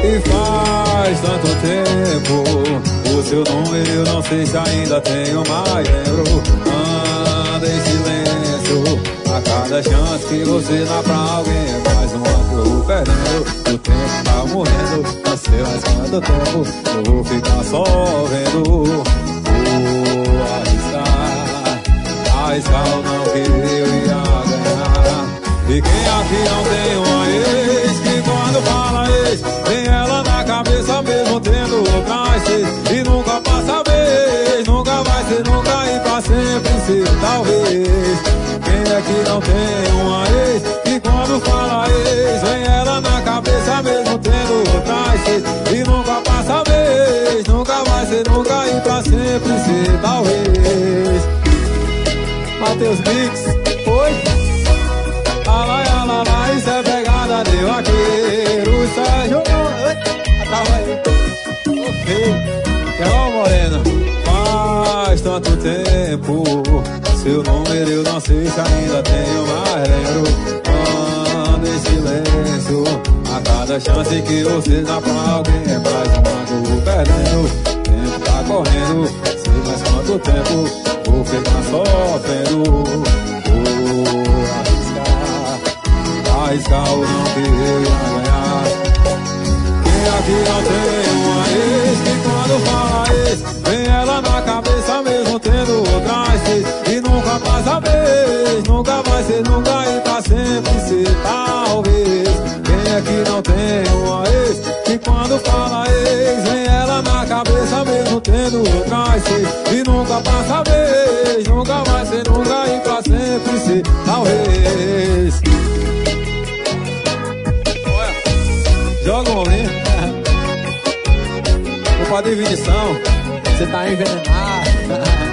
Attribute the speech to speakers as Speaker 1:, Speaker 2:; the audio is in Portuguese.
Speaker 1: E faz tanto tempo o seu número eu não sei se ainda tenho mais. Lembro, anda em silêncio. A cada chance que você dá pra alguém é mais uma que eu vou perdendo. O tempo tá morrendo, não sei mais quanto tempo eu vou ficar só vendo. Vou arriscar ou não que eu ia ganhar. E quem aqui não tem uma ex, que quando fala ex, vem ela na cabeça mesmo tendo outras seis. E nunca passa vez, nunca vai ser nunca e pra sempre ser talvez. Quem aqui não tem uma ex, que quando fala ex, vem ela na cabeça mesmo tendo outras seis. E nunca passa vez, nunca vai ser nunca e pra sempre ser talvez. Matheus Mix, oi. Alá, isso é pegada de vaqueiro. Sérgio, tava aí. Ok, Keló Morena. Faz tanto tempo, seu número eu não sei se ainda tenho mais. Lembro, ando em silêncio. A cada chance que você dá pra alguém é mais uma que eu vou perdendo. O tempo tá correndo, sei mais quanto tempo vou ficar sofrendo. Arriscar ou não que eu ia ganhar. Quem aqui não tem uma ex, que quando fala ex, vem ela na cabeça mesmo tendo outras seis. E nunca passa vez, nunca vai ser nunca e pra sempre ser talvez. Quem aqui não tem uma ex, que quando fala ex, vem ela na cabeça mesmo tendo outras seis. E nunca passa vez, nunca vai ser nunca e pra sempre ser talvez. Joga um ali. Culpa de definição. Você tá envenenado.